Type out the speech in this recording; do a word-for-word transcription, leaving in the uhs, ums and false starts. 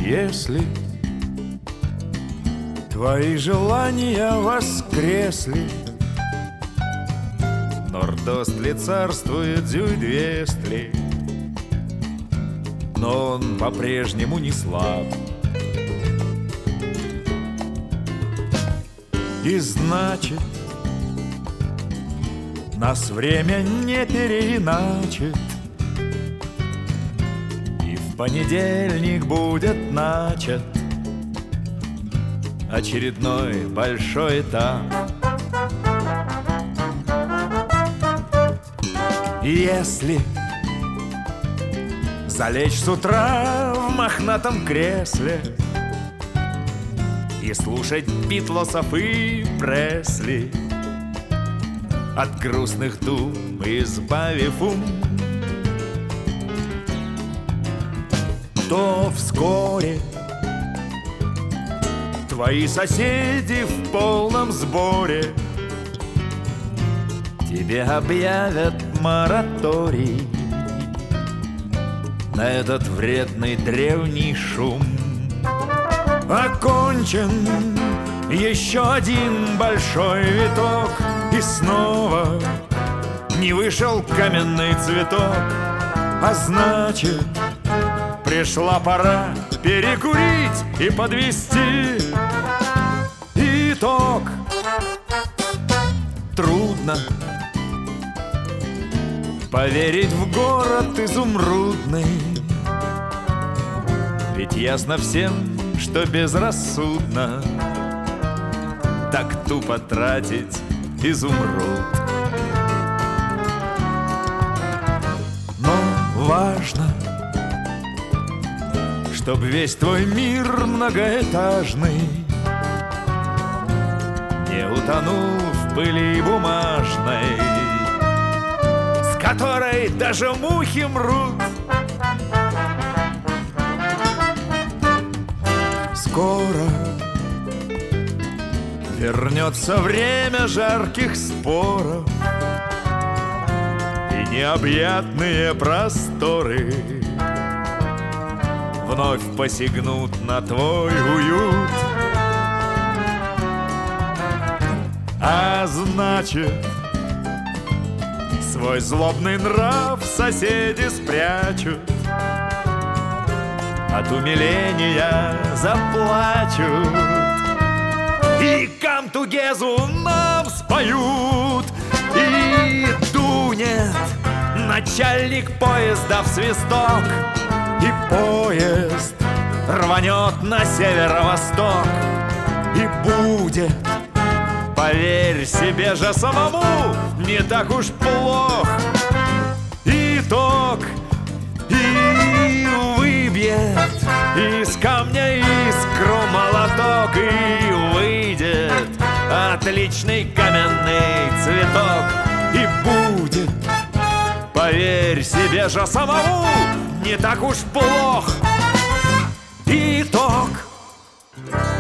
Если твои желания воскресли, Нордостли царствует Зюйдвестли, но он по-прежнему не слаб. И значит, нас время не переиначит, и в понедельник будет начат очередной большой этап. Если залечь с утра в мохнатом кресле и слушать Битлосов и Пресли, от грустных дум избавив ум, то вскоре твои соседи в полном сборе тебе объявят мораторий на этот вредный древний шум. Окончен еще один большой виток, и снова не вышел каменный цветок. А значит, пришла пора перекурить и подвести итог. Трудно поверить в город изумрудный, ведь ясно всем, что безрассудно так тупо тратить изумруд. Но важно, чтоб весь твой мир многоэтажный не утонул в пыли бумажной, с которой даже мухи мрут. Скоро вернется время жарких споров, и необъятные просторы вновь посягнут на твой уют. А значит, свой злобный нрав соседи спрячут, от умиления заплачут, и «Come Together» нам споют. И дунет начальник поезда в свисток, и поезд рванет на северо-восток, и будет, поверь себе же самому, не так уж плох итог. И выбьет из камня искру молоток, и выйдет отличный каменный цветок. И будет, поверь себе же самому, не так уж плох итог.